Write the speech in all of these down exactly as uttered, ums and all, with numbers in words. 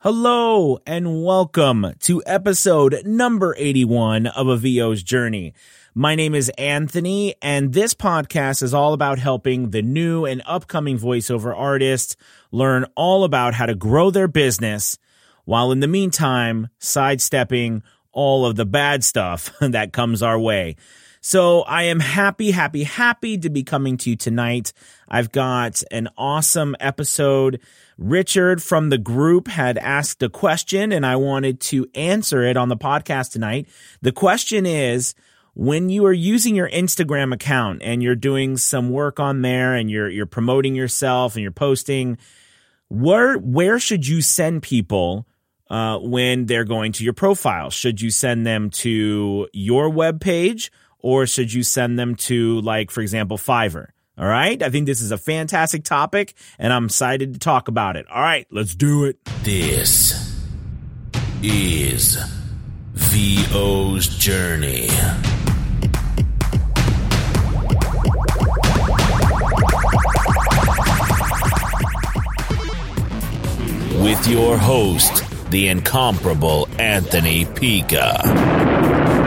Hello and welcome to episode number eighty-one of A V O's Journey. My name is Anthony, and this podcast is all about helping the new and upcoming voiceover artists learn all about how to grow their business, while in the meantime, sidestepping all of the bad stuff that comes our way. So I am happy, happy, happy to be coming to you tonight. I've got an awesome episode. Richard from the group had asked a question, and I wanted to answer it on the podcast tonight. The question is, when you are using your Instagram account and you're doing some work on there and you're you're promoting yourself and you're posting, where where should you send people uh, when they're going to your profile? Should you send them to your webpage, or should you send them to, like, for example, Fiverr? All right. I think this is a fantastic topic, and I'm excited to talk about it. All right, let's do it. This is V O's Journey. With your host, the incomparable Anthony Pica.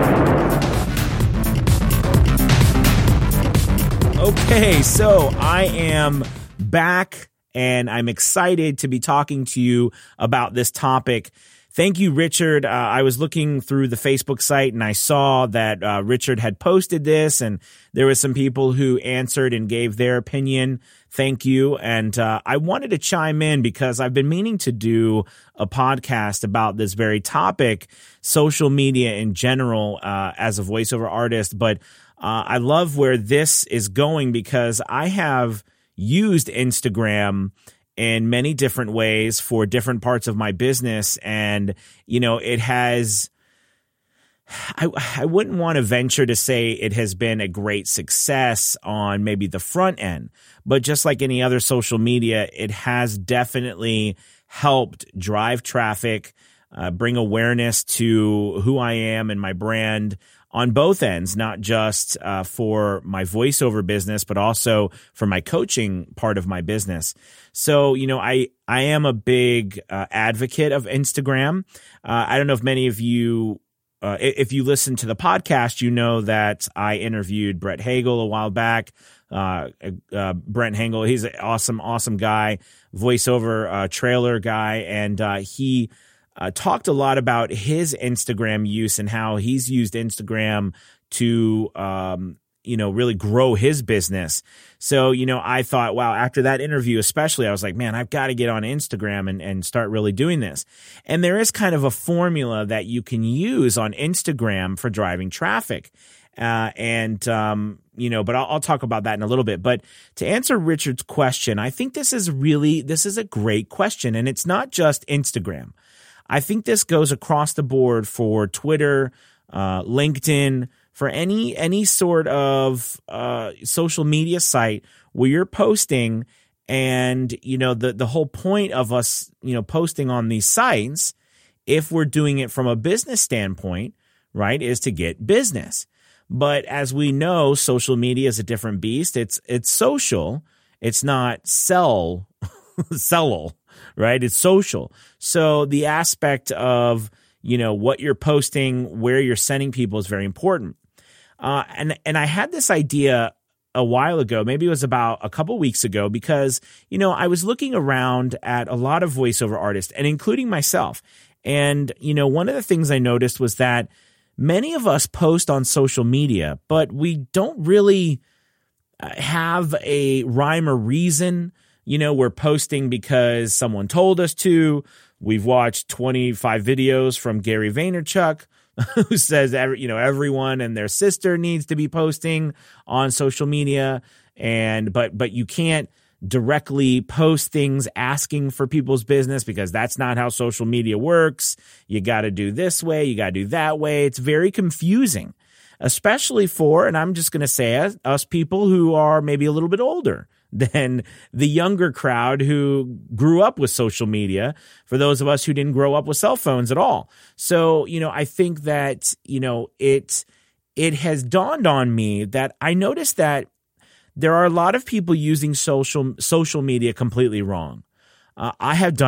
Okay, so I am back, and I'm excited to be talking to you about this topic. Thank you, Richard. Uh, I was looking through the Facebook site, and I saw that uh, Richard had posted this, and there were some people who answered and gave their opinion. Thank you. And uh, I wanted to chime in because I've been meaning to do a podcast about this very topic, social media in general, uh, as a voiceover artist, but Uh, I love where this is going because I have used Instagram in many different ways for different parts of my business. And, you know, it has, I, I wouldn't want to venture to say it has been a great success on maybe the front end, but just like any other social media, it has definitely helped drive traffic, uh, bring awareness to who I am and my brand on both ends, not just uh, for my voiceover business, but also for my coaching part of my business. So, you know, I, I am a big uh, advocate of Instagram. Uh, I don't know if many of you, uh, if you listen to the podcast, you know that I interviewed Brett Hagel a while back. Uh, uh, Brent Hagel, he's an awesome, awesome guy, voiceover uh, trailer guy, and uh, he Uh, talked a lot about his Instagram use and how he's used Instagram to, um, you know, really grow his business. So, you know, I thought, wow, after that interview, especially, I was like, man, I've got to get on Instagram and, and start really doing this. And there is kind of a formula that you can use on Instagram for driving traffic. Uh, and, um, you know, but I'll, I'll talk about that in a little bit. But to answer Richard's question, I think this is really, this is a great question. And it's not just Instagram. I think this goes across the board for Twitter, uh, LinkedIn, for any any sort of uh, social media site where you're posting, and you know the the whole point of us you know posting on these sites, if we're doing it from a business standpoint, right, is to get business. But as we know, social media is a different beast. It's it's social. It's not sell sell. Right? It's social. So the aspect of, you know, what you're posting, where you're sending people is very important. Uh, and, and I had this idea a while ago, maybe it was about a couple weeks ago, because, you know, I was looking around at a lot of voiceover artists, and including myself. And, you know, one of the things I noticed was that many of us post on social media, but we don't really have a rhyme or reason. You know, we're posting because someone told us to. We've watched twenty-five videos from Gary Vaynerchuk, who says, every, you know, everyone and their sister needs to be posting on social media. And but but you can't directly post things asking for people's business because that's not how social media works. You got to do this way. You got to do that way. It's very confusing, especially for, and I'm just going to say us, us people who are maybe a little bit older than the younger crowd who grew up with social media, for those of us who didn't grow up with cell phones at all. So, you know, I think that, you know, it, it has dawned on me that I noticed that there are a lot of people using social social media completely wrong. Uh, I have done it.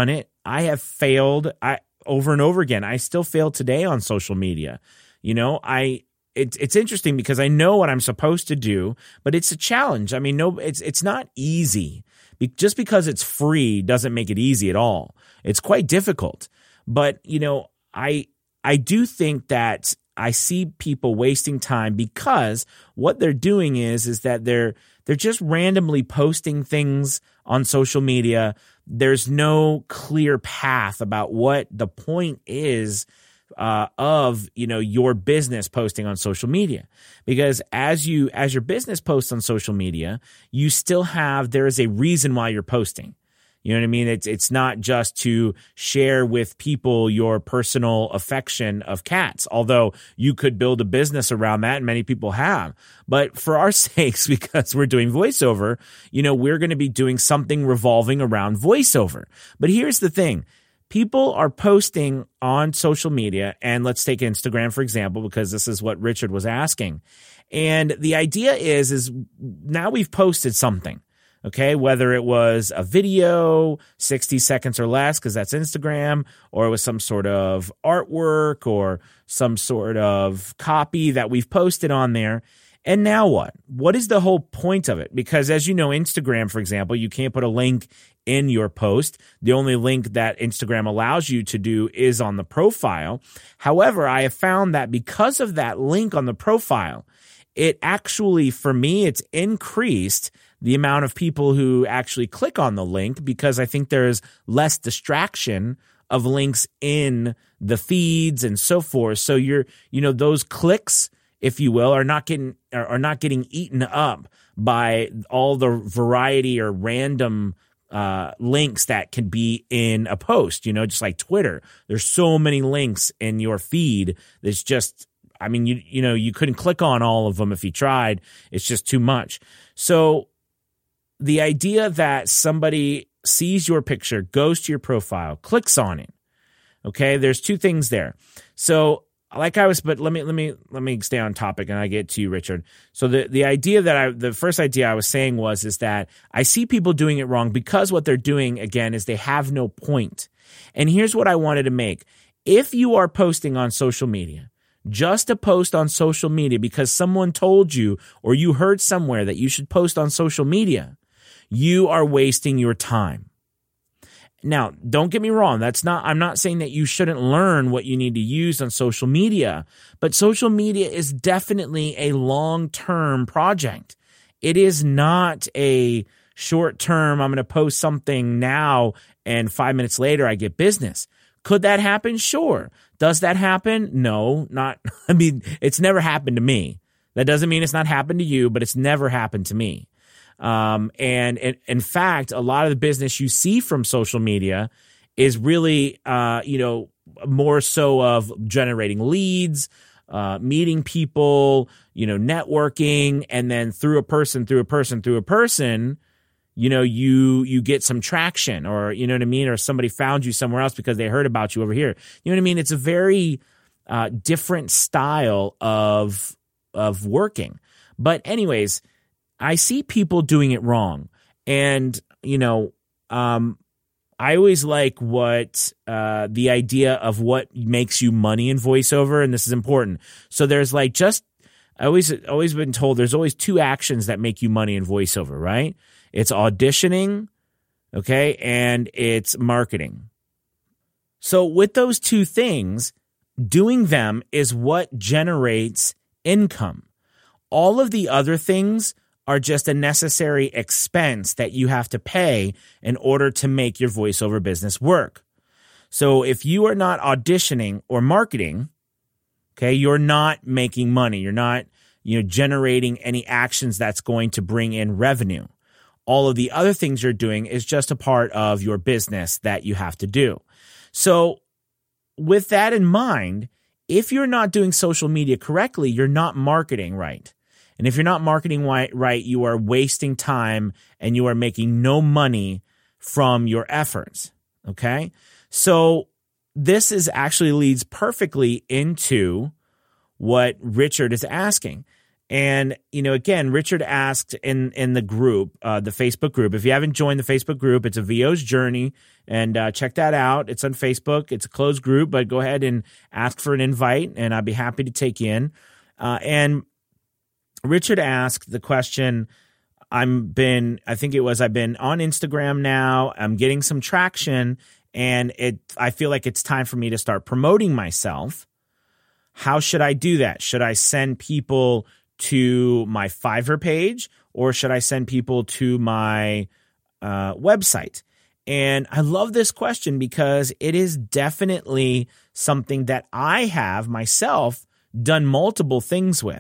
I have failed I over and over again. I still fail today on social media. You know, I it's it's interesting because I know what I'm supposed to do, but it's a challenge. I mean, no, it's it's not easy. Be, just because it's free doesn't make it easy at all. It's quite difficult. But, you know, I I do think that I see people wasting time because what they're doing is is that they're they're just randomly posting things on social media. There's no clear path about what the point is uh, of, you know, your business posting on social media. Because as you as your business posts on social media, you still have there is a reason why you're posting. You know what I mean? It's it's not just to share with people your personal affection of cats, although you could build a business around that, and many people have. But for our sakes, because we're doing voiceover, you know, we're going to be doing something revolving around voiceover. But here's the thing. People are posting on social media, and let's take Instagram, for example, because this is what Richard was asking. And the idea is, is now we've posted something. Okay, whether it was a video, sixty seconds or less, because that's Instagram, or it was some sort of artwork or some sort of copy that we've posted on there. And now what? What is the whole point of it? Because as you know, Instagram, for example, you can't put a link in your post. The only link that Instagram allows you to do is on the profile. However, I have found that because of that link on the profile, it actually, for me, it's increased the amount of people who actually click on the link because I think there's less distraction of links in the feeds and so forth. So you're, you know, those clicks, if you will, are not getting are not getting eaten up by all the variety or random uh, links that can be in a post. You know, just like Twitter, there's so many links in your feed. There's just, I mean, you you know, you couldn't click on all of them if you tried. It's just too much. So the idea that somebody sees your picture, goes to your profile, clicks on it. Okay, there's two things there. So, like I was, but let me let me let me stay on topic, and I get to you, Richard. So the the idea that I, the first idea I was saying was is that I see people doing it wrong because what they're doing again is they have no point. And here's what I wanted to make: if you are posting on social media, just a post on social media because someone told you or you heard somewhere that you should post on social media, you are wasting your time. Now, don't get me wrong. That's not, I'm not saying that you shouldn't learn what you need to use on social media, but social media is definitely a long-term project. It is not a short-term, I'm going to post something now and five minutes later I get business. Could that happen? Sure. Does that happen? No, not, I mean, it's never happened to me. That doesn't mean it's not happened to you, but it's never happened to me. Um, and, and in fact, a lot of the business you see from social media is really, uh, you know, more so of generating leads, uh, meeting people, you know, networking, and then through a person, through a person, through a person, you know, you you get some traction, or you know what I mean, or somebody found you somewhere else because they heard about you over here. You know what I mean? It's a very uh, different style of of working. But anyways, I see people doing it wrong. And, you know, um, I always like what uh, the idea of what makes you money in voiceover, and this is important. So there's like just, I always always been told there's always two actions that make you money in voiceover, right? It's auditioning, okay, and it's marketing. So with those two things, doing them is what generates income. All of the other things are just a necessary expense that you have to pay in order to make your voiceover business work. So if you are not auditioning or marketing, okay, you're not making money. You're not, you know, generating any actions that's going to bring in revenue. All of the other things you're doing is just a part of your business that you have to do. So with that in mind, if you're not doing social media correctly, you're not marketing right. And if you're not marketing right, you are wasting time and you are making no money from your efforts. Okay? So this is actually leads perfectly into what Richard is asking. And, you know, again, Richard asked in, in the group, uh, the Facebook group, if you haven't joined the Facebook group, it's a V O's Journey, and uh, check that out. It's on Facebook. It's a closed group, but go ahead and ask for an invite, and I'd be happy to take you in. Uh, and Richard asked the question, I'm been, I think it was, I've been on Instagram now. I'm getting some traction, and it, I feel like it's time for me to start promoting myself. How should I do that? Should I send people to my Fiverr page, or should I send people to my uh, website? And I love this question because it is definitely something that I have myself done multiple things with.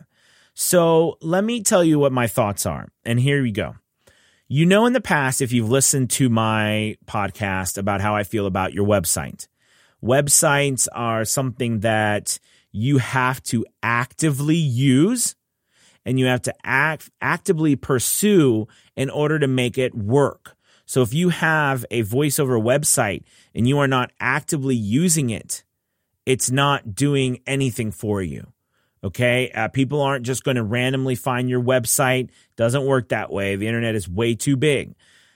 So let me tell you what my thoughts are. And here we go. You know, in the past, if you've listened to my podcast about how I feel about your website, websites are something that you have to actively use, and you have to act, actively pursue in order to make it work. So if you have a voiceover website and you are not actively using it, it's not doing anything for you. Okay? Uh, people aren't just going to randomly find your website. Doesn't work that way. The internet is way too big.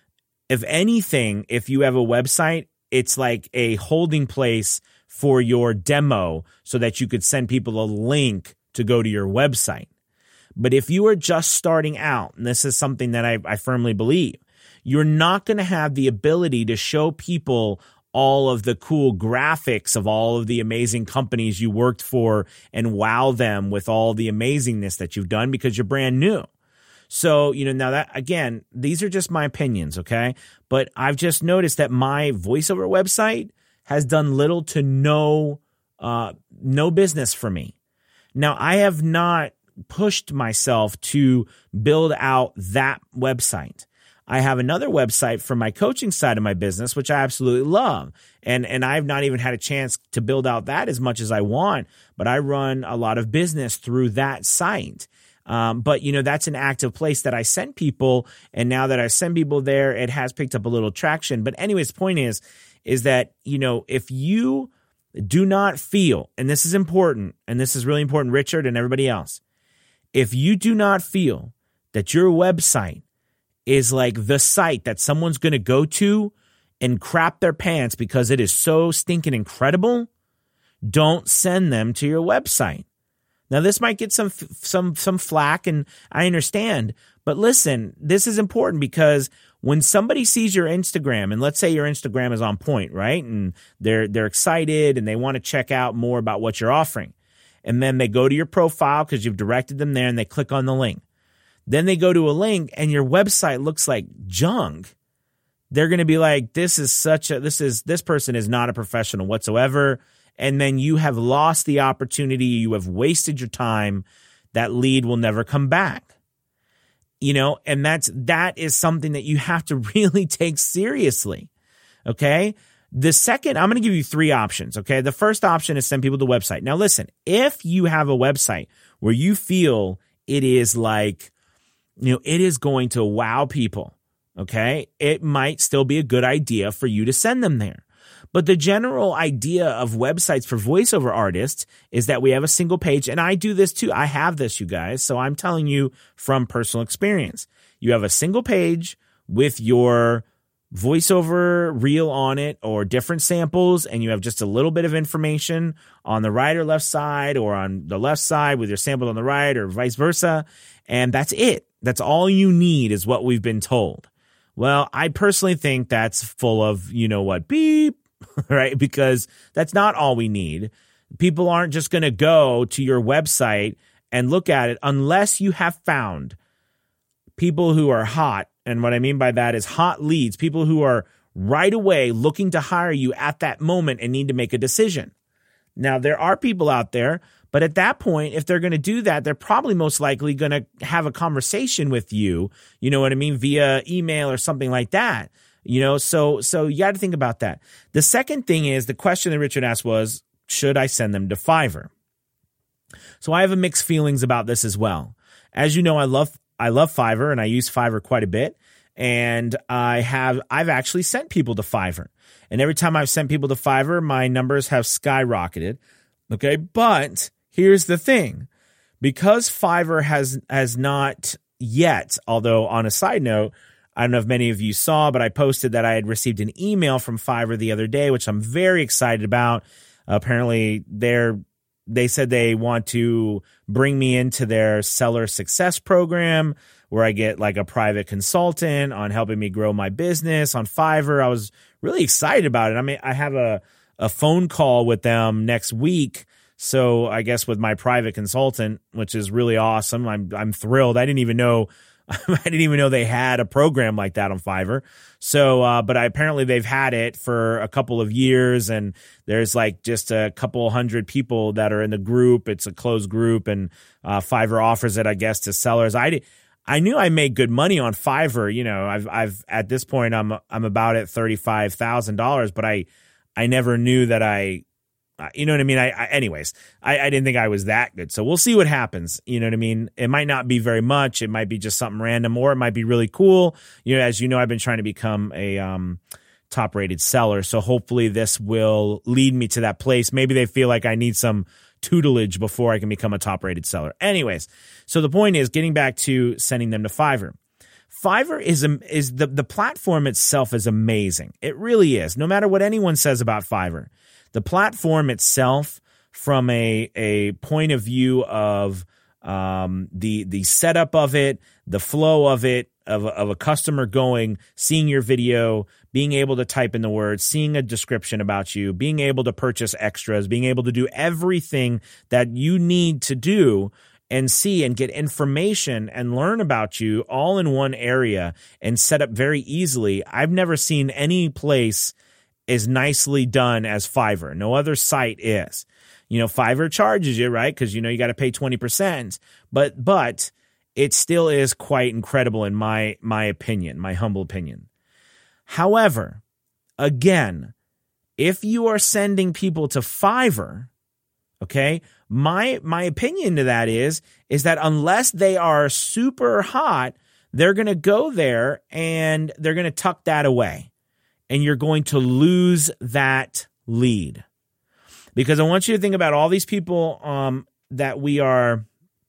If anything, if you have a website, it's like a holding place for your demo so that you could send people a link to go to your website. But if you are just starting out, and this is something that I, I firmly believe, you're not going to have the ability to show people all of the cool graphics of all of the amazing companies you worked for and wow them with all the amazingness that you've done because you're brand new. So, you know, now that, again, these are just my opinions, okay? But I've just noticed that my voiceover website has done little to no, uh, no business for me. Now, I have not pushed myself to build out that website. I have another website for my coaching side of my business, which I absolutely love. And, and I've not even had a chance to build out that as much as I want, but I run a lot of business through that site. Um, but, you know, that's an active place that I send people. And now that I send people there, it has picked up a little traction. But anyways, the point is, is that, you know, if you do not feel, and this is important, and this is really important, Richard and everybody else, if you do not feel that your website is like the site that someone's going to go to and crap their pants because it is so stinking incredible, don't send them to your website. Now, this might get some some some flack, and I understand. But listen, this is important because when somebody sees your Instagram, and let's say your Instagram is on point, right? And they're they're excited and they want to check out more about what you're offering. And then they go to your profile because you've directed them there and they click on the link. Then they go to a link and your website looks like junk. They're going to be like, this is such a, this is, this person is not a professional whatsoever. And then you have lost the opportunity. You have wasted your time. That lead will never come back. You know, and that's, that is something that you have to really take seriously. Okay. The second, I'm going to give you three options. Okay. The first option is send people to the website. Now listen, if you have a website where you feel it is like, you know, it is going to wow people. Okay. It might still be a good idea for you to send them there. But the general idea of websites for voiceover artists is that we have a single page. And I do this too. I have this, you guys. So I'm telling you from personal experience. You have a single page with your voiceover reel on it or different samples, and you have just a little bit of information on the right or left side, or on the left side with your sample on the right, or vice versa. And that's it. That's all you need is what we've been told. Well, I personally think that's full of, you know what, beep, right? Because that's not all we need. People aren't just going to go to your website and look at it unless you have found people who are hot. And what I mean by that is hot leads, people who are right away looking to hire you at that moment and need to make a decision. Now, there are people out there, but at that point, if they're going to do that, they're probably most likely going to have a conversation with you, you know what I mean, via email or something like that. You know, so so you got to think about that. The second thing is, the question that Richard asked was, should I send them to Fiverr? So I have a mixed feelings about this as well. As you know, I love I love Fiverr, and I use Fiverr quite a bit. And I have I've actually sent people to Fiverr. And every time I've sent people to Fiverr, my numbers have skyrocketed. Okay, but here's the thing. because Fiverr has has not yet, although on a side note, I don't know if many of you saw, but I posted that I had received an email from Fiverr the other day, which I'm very excited about. Uh, apparently, they're they said they want to bring me into their seller success program where I get like a private consultant on helping me grow my business on Fiverr. I was really excited about it. I mean, I have a, a phone call with them next week. So I guess with my private consultant, which is really awesome. I'm I'm thrilled. I didn't even know I didn't even know they had a program like that on Fiverr. So, uh, but I, apparently they've had it for a couple of years, and there's like just a couple hundred people that are in the group. It's a closed group, and uh, Fiverr offers it, I guess, to sellers. I, I knew I made good money on Fiverr. You know, I've I've at this point I'm I'm about at thirty-five thousand dollars, but I I never knew that I. You know what I mean? I, I anyways, I, I didn't think I was that good. So we'll see what happens. You know what I mean? It might not be very much. It might be just something random, or it might be really cool. You know, as you know, I've been trying to become a um, top rated seller. So hopefully this will lead me to that place. Maybe they feel like I need some tutelage before I can become a top rated seller. Anyways, so the point is getting back to sending them to Fiverr. Fiverr is is the, the platform itself is amazing. It really is. No matter what anyone says about Fiverr. The platform itself, from a a point of view of um, the the setup of it, the flow of it, of, of a customer going, seeing your video, being able to type in the words, seeing a description about you, being able to purchase extras, being able to do everything that you need to do and see and get information and learn about you all in one area and set up very easily. I've never seen any place is nicely done as Fiverr. No other site is. You know, Fiverr charges you, right? Because, you know, you got to pay twenty percent. But but it still is quite incredible in my my opinion, my humble opinion. However, again, if you are sending people to Fiverr, okay, my my opinion to that is, is that unless they are super hot, they're going to go there and they're going to tuck that away. And you're going to lose that lead. Because I want you to think about all these people um, that we are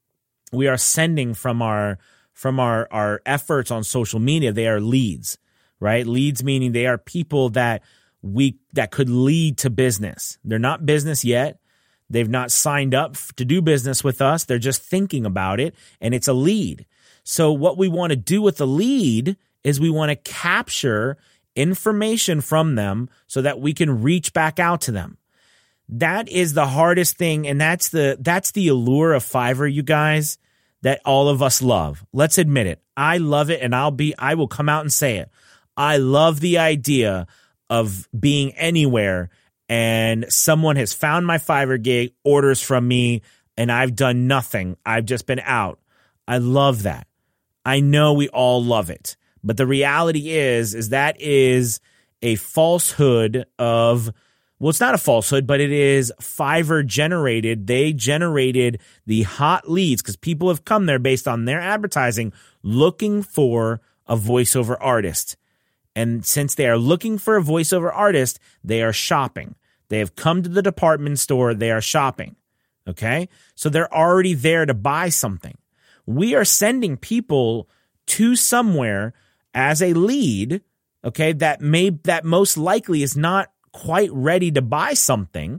we are sending from our from our, our efforts on social media. They are leads, right? Leads meaning they are people that we that could lead to business. They're not business yet. They've not signed up to do business with us. They're just thinking about it, and it's a lead. So what we want to do with the lead is we want to capture information from them so that we can reach back out to them. That is the hardest thing, and that's the that's the allure of Fiverr, you guys, that all of us love. Let's admit it. I love it, and I'll be I will come out and say it. I love the idea of being anywhere and someone has found my Fiverr gig, orders from me, and I've done nothing. I've just been out. I love that. I know we all love it. But the reality is, is that is a falsehood of, well, it's not a falsehood, but it is Fiverr generated. They generated the hot leads because people have come there based on their advertising looking for a voiceover artist. And since they are looking for a voiceover artist, they are shopping. They have come to the department store. They are shopping. Okay? So they're already there to buy something. We are sending people to somewhere as a lead, okay, that may that most likely is not quite ready to buy something.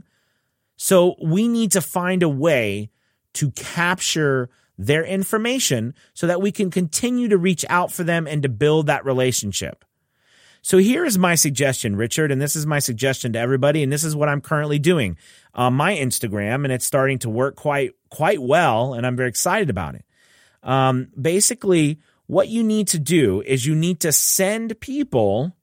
So we need to find a way to capture their information so that we can continue to reach out for them and to build that relationship. So here is my suggestion, Richard, and this is my suggestion to everybody, and this is what I'm currently doing on my Instagram, and it's starting to work quite quite well, and I'm very excited about it. Um, basically, what you need to do is you need to send people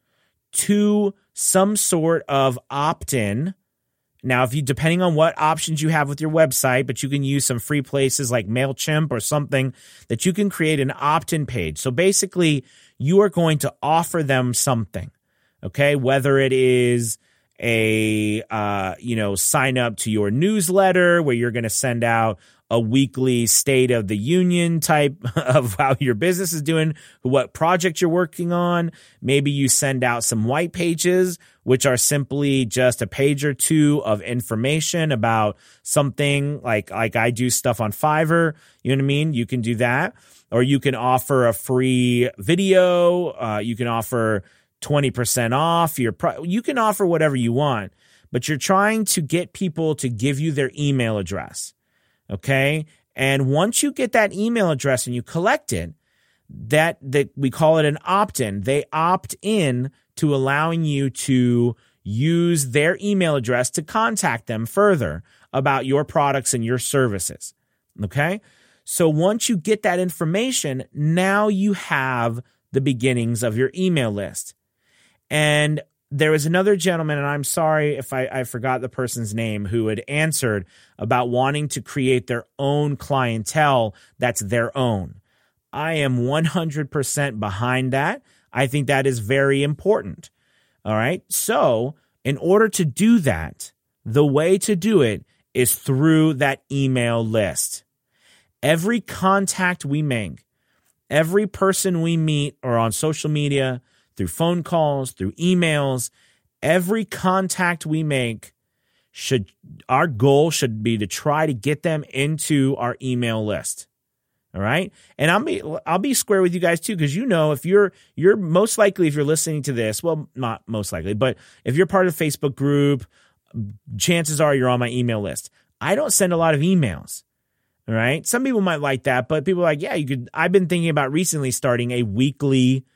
to some sort of opt-in. Now, if you, depending on what options you have with your website, but you can use some free places like MailChimp or something that you can create an opt-in page. So basically, you are going to offer them something, okay? Whether it is a, uh, you know, sign up to your newsletter where you're going to send out a weekly State of the Union type of how your business is doing, what project you're working on. Maybe you send out some white pages which are simply just a page or two of information about something like, like I do stuff on Fiverr. You know what I mean? You can do that. Or you can offer a free video. Uh, you can offer twenty percent off your pro- you can offer whatever you want, but you're trying to get people to give you their email address. Okay? And once you get that email address and you collect it, that that we call it an opt-in. They opt in to allowing you to use their email address to contact them further about your products and your services. Okay? So once you get that information, now you have the beginnings of your email list. And there was another gentleman, and I'm sorry if I, I forgot the person's name, who had answered about wanting to create their own clientele that's their own. I am one hundred percent behind that. I think that is very important. All right. So in order to do that, the way to do it is through that email list. Every contact we make, every person we meet or on social media, through phone calls, through emails, every contact we make, should our goal should be to try to get them into our email list. All right? And I'll be I'll be square with you guys too, because you know if you're you're most likely, if you're listening to this, well, not most likely, but if you're part of the Facebook group, chances are you're on my email list. I don't send a lot of emails. All right? Some people might like that, but people are like, yeah, you could. I've been thinking about recently starting a weekly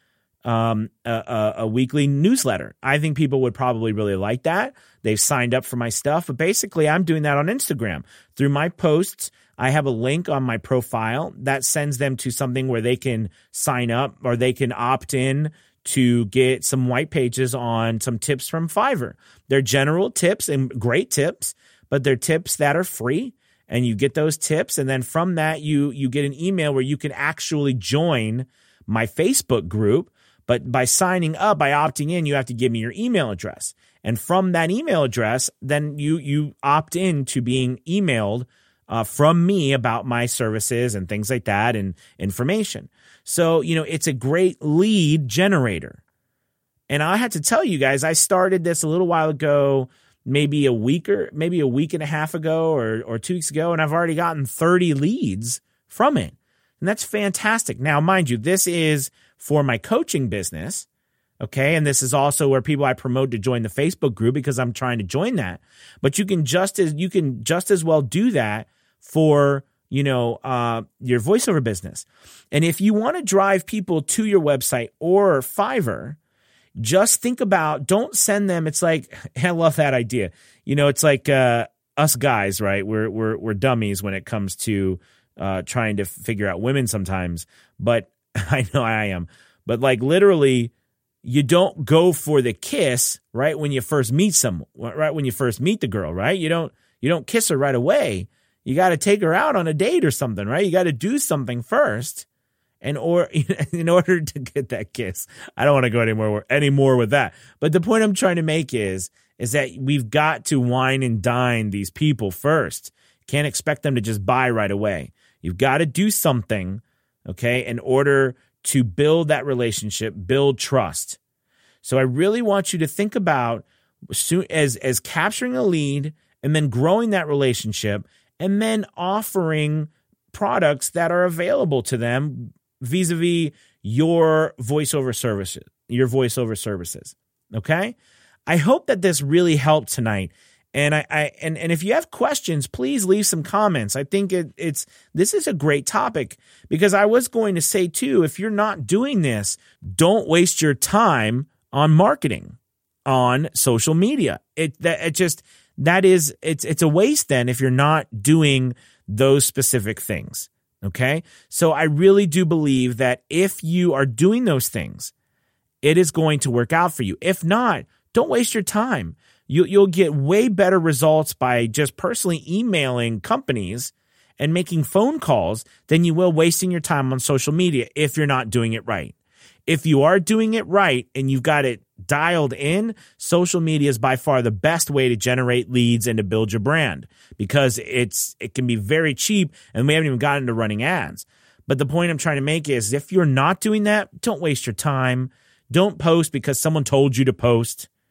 um a, a, a weekly newsletter. I think people would probably really like that. They've signed up for my stuff, but basically I'm doing that on Instagram. Through my posts, I have a link on my profile that sends them to something where they can sign up or they can opt in to get some white pages on some tips from Fiverr. They're general tips and great tips, but they're tips that are free, and you get those tips, and then from that you you get an email where you can actually join my Facebook group. But by signing up, by opting in, you have to give me your email address. And from that email address, then you you opt in to being emailed uh, from me about my services and things like that and information. So, you know, it's a great lead generator. And I had to tell you guys, I started this a little while ago, maybe a week or maybe a week and a half ago or, or two weeks ago, and I've already gotten thirty leads from it. And that's fantastic. Now, mind you, this is for my coaching business, okay? And this is also where people I promote to join the Facebook group because I'm trying to join that. But you can just as you can just as well do that for, you know, uh, your voiceover business. And if you want to drive people to your website or Fiverr, just think about, don't send them. It's like, I love that idea. You know, it's like uh, us guys, right? We're we're we're dummies when it comes to uh, trying to figure out women sometimes. But I know I am. But like literally, you don't go for the kiss right when you first meet someone, right when you first meet the girl, right? You don't you don't kiss her right away. You got to take her out on a date or something, right? You got to do something first. And or in order to get that kiss. I don't want to go anymore anymore with that. But the point I'm trying to make is, is that we've got to wine and dine these people first. Can't expect them to just buy right away. You've got to do something, okay, in order to build that relationship, build trust. So I really want you to think about soon as as capturing a lead and then growing that relationship and then offering products that are available to them vis-a-vis your voiceover services, your voiceover services. Okay? I hope that this really helped tonight. And I, I and, and if you have questions, please leave some comments. I think it, it's this is a great topic because I was going to say too, if you're not doing this, don't waste your time on marketing on social media. It that it just that is it's it's a waste then if you're not doing those specific things. Okay? So I really do believe that if you are doing those things, it is going to work out for you. If not, don't waste your time. You, you'll get way better results by just personally emailing companies and making phone calls than you will wasting your time on social media if you're not doing it right. If you are doing it right and you've got it dialed in, social media is by far the best way to generate leads and to build your brand because it's it can be very cheap and we haven't even gotten into running ads. But the point I'm trying to make is if you're not doing that, don't waste your time. Don't post because someone told you to post.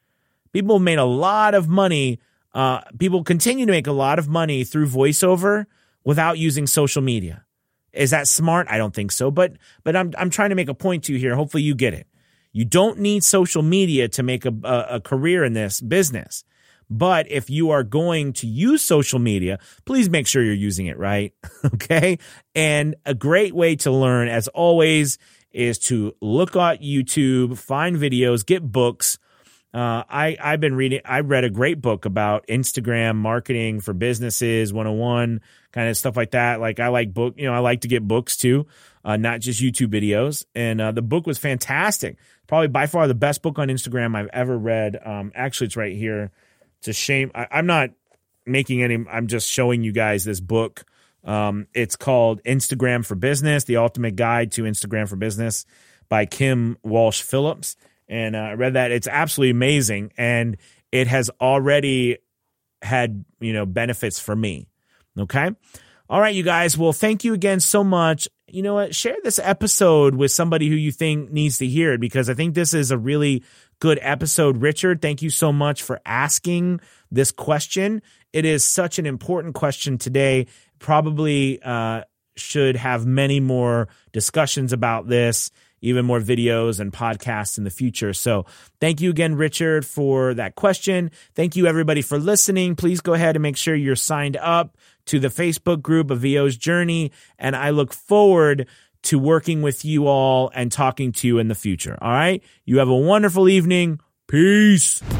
People have made a lot of money. Uh, people continue to make a lot of money through voiceover without using social media. Is that smart? I don't think so. But but I'm I'm trying to make a point to you here. Hopefully you get it. You don't need social media to make a, a, a career in this business. But if you are going to use social media, please make sure you're using it right. Okay. And a great way to learn, as always, is to look at YouTube, find videos, get books. Uh, I, I've been reading, I read a great book about Instagram marketing for businesses, one oh one, kind of stuff like that. Like I like book, you know, I like to get books too, uh, not just YouTube videos. And uh, the book was fantastic. Probably by far the best book on Instagram I've ever read. Um, actually, it's right here. It's a shame. I, I'm not making any, I'm just showing you guys this book. Um, it's called Instagram for Business, The Ultimate Guide to Instagram for Business by Kim Walsh Phillips. And uh, I read that. It's absolutely amazing. And it has already had, you know, benefits for me. Okay. All right, you guys. Well, thank you again so much. You know what? Share this episode with somebody who you think needs to hear it, because I think this is a really good episode. Richard, thank you so much for asking this question. It is such an important question today. Probably uh, should have many more discussions about this, even more videos and podcasts in the future. So thank you again, Richard, for that question. Thank you, everybody, for listening. Please go ahead and make sure you're signed up to the Facebook group of V O's Journey, and I look forward to working with you all and talking to you in the future. All right? You have a wonderful evening. Peace.